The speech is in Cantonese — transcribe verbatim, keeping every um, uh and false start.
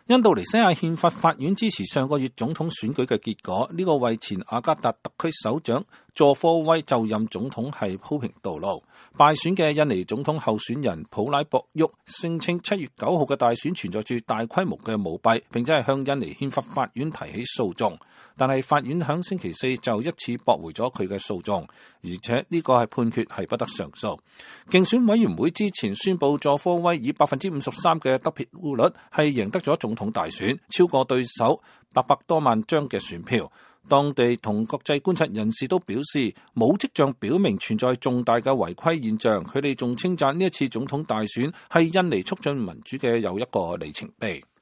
印度尼西亞憲法法院支持上個月總統選舉嘅結果，呢、這個為前雅加達特區首長佐科威就任總統係鋪平道路。敗選嘅印尼總統候選人普拉博沃聲稱七月九號嘅大選存在住大規模嘅舞弊，並且係向印尼憲法法院提起訴訟，但係法院響星期四就一次駁回咗佢嘅訴訟，而且呢個係判決係不得上訴。競選委員會之前宣布佐科威以百分之五十三嘅得票率係贏得咗總統大選，超過對手八百多萬張嘅選票。當地同國際觀察人士都表示，冇跡象表明存在重大嘅違規現象。佢哋仲稱讚呢一次總統大選係印尼促進民主嘅又一個里程碑。